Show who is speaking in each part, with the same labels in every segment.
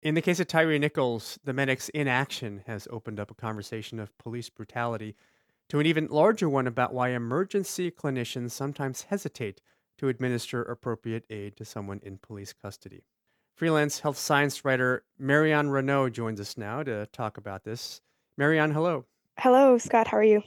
Speaker 1: In the case of Tyree Nichols, the medic's inaction has opened up a conversation of police brutality to an even larger one about why emergency clinicians sometimes hesitate to administer appropriate aid to someone in police custody. Freelance health science writer Marianne Renaud joins us now to talk about this. Marianne, hello.
Speaker 2: Hello, Scott. How are you?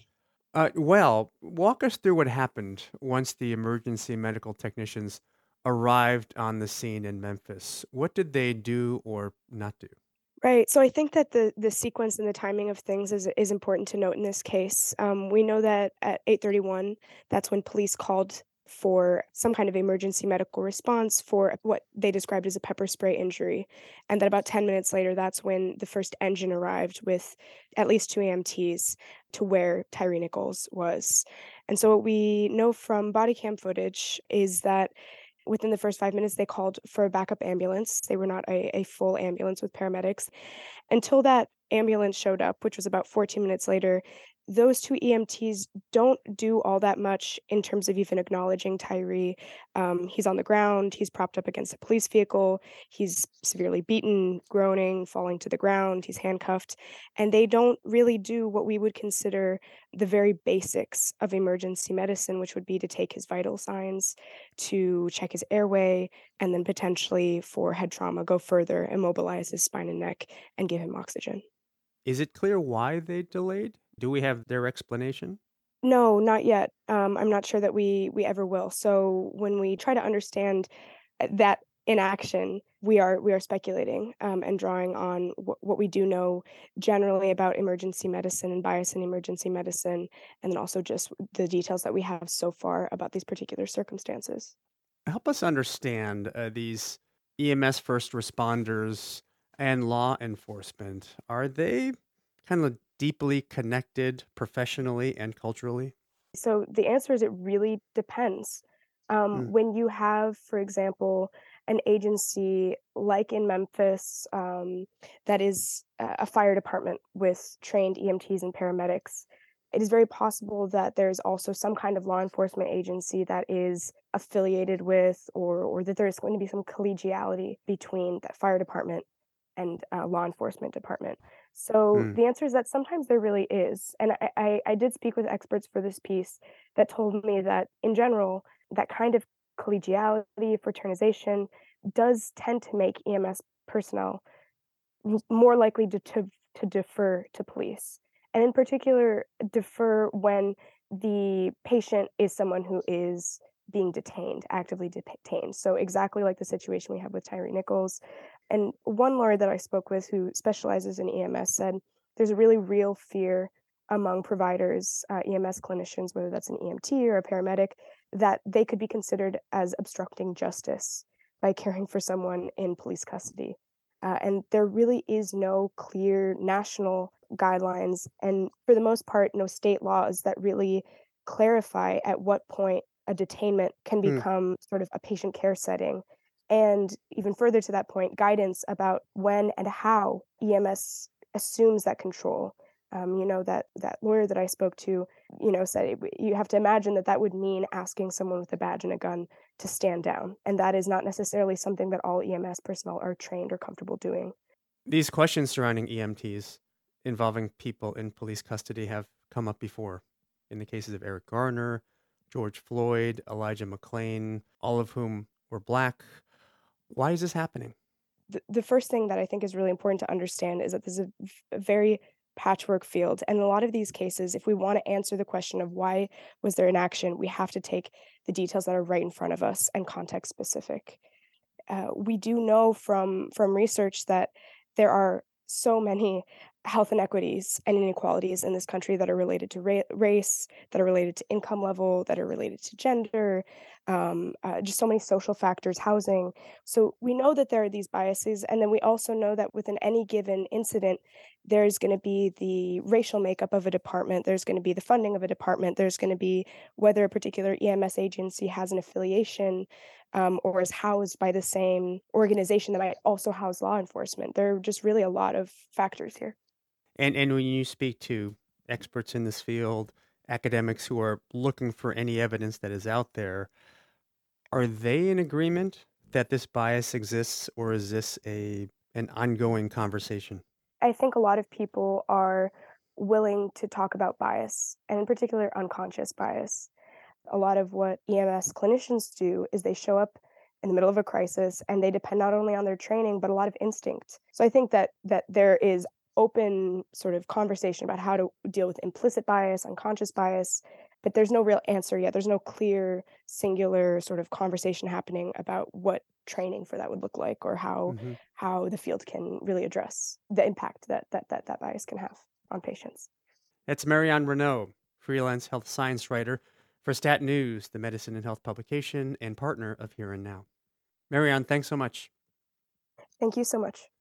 Speaker 1: Walk us through what happened once the emergency medical technicians arrived on the scene in Memphis. What did they do or not do?
Speaker 2: Right. So I think that the sequence and the timing of things is important to note in this case. We know that at 8:31, that's when police called for some kind of emergency medical response for what they described as a pepper spray injury, and that about 10 minutes later, that's when the first engine arrived with at least two EMTs to where Tyree Nichols was. And so what we know from body cam footage is that within the first 5 minutes, they called for a backup ambulance. They were not a full ambulance with paramedics. Until that ambulance showed up, which was about 14 minutes later, those 2 EMTs don't do all that much in terms of even acknowledging Tyree. He's on the ground, he's propped up against a police vehicle, he's severely beaten, groaning, falling to the ground, he's handcuffed, and they don't really do what we would consider the very basics of emergency medicine, which would be to take his vital signs, to check his airway, and then potentially for head trauma, go further, immobilize his spine and neck, and give him oxygen.
Speaker 1: Is it clear why they delayed? Do we have their explanation?
Speaker 2: No, not yet. I'm not sure that we ever will. So when we try to understand that in action, we are speculating and drawing on what we do know generally about emergency medicine and bias in emergency medicine, and then also just the details that we have so far about these particular circumstances.
Speaker 1: Help us understand these EMS first responders and law enforcement. Are they kind of deeply connected professionally and culturally?
Speaker 2: So the answer is it really depends.
Speaker 1: Mm,
Speaker 2: When you have, for example, an agency like in Memphis that is a fire department with trained EMTs and paramedics, it is very possible that there's also some kind of law enforcement agency that is affiliated with, or that there's going to be some collegiality between that fire department and law enforcement department. So
Speaker 1: mm,
Speaker 2: the answer is that sometimes there really is. And I did speak with experts for this piece that told me that in general, that kind of collegiality, fraternization does tend to make EMS personnel more likely to defer to police. And in particular, defer when the patient is someone who is being detained, actively detained. So exactly like the situation we have with Tyree Nichols. And one lawyer that I spoke with who specializes in EMS said there's a really real fear among providers, EMS clinicians, whether that's an EMT or a paramedic, that they could be considered as obstructing justice by caring for someone in police custody. And there really is no clear national guidelines, and for the most part, no state laws that really clarify at what point a detainment can
Speaker 1: mm.
Speaker 2: become sort of a patient care setting. And even further to that point, guidance about when and how EMS assumes that control. That lawyer that I spoke to, said you have to imagine that that would mean asking someone with a badge and a gun to stand down, and that is not necessarily something that all EMS personnel are trained or comfortable doing.
Speaker 1: These questions surrounding EMTs involving people in police custody have come up before in the cases of Eric Garner, George Floyd, Elijah McClain, all of whom were black. Why is this happening?
Speaker 2: The first thing that I think is really important to understand is that this is a very patchwork field, and a lot of these cases, if we wanna answer the question of why was there an action, we have to take the details that are right in front of us and context specific. We do know from research that there are so many health inequities and inequalities in this country that are related to race, that are related to income level, that are related to gender, just so many social factors, housing. So we know that there are these biases, and then we also know that within any given incident, there's going to be the racial makeup of a department, there's going to be the funding of a department, there's going to be whether a particular EMS agency has an affiliation or is housed by the same organization that might also house law enforcement. There are just really a lot of factors here.
Speaker 1: And when you speak to experts in this field, academics who are looking for any evidence that is out there, are they in agreement that this bias exists, or is this a an ongoing conversation?
Speaker 2: I think a lot of people are willing to talk about bias, and in particular, unconscious bias. A lot of what EMS clinicians do is they show up in the middle of a crisis and they depend not only on their training but a lot of instinct. So I think that there is open sort of conversation about how to deal with implicit bias, unconscious bias, but there's no real answer yet. There's no clear singular sort of conversation happening about what training for that would look like or
Speaker 1: Hmm.
Speaker 2: how the field can really address the impact that bias can have on patients.
Speaker 1: It's Marianne Renault, freelance health science writer for Stat News, the medicine and health publication, and partner of Here and Now. Marianne, thanks so much.
Speaker 2: Thank you so much.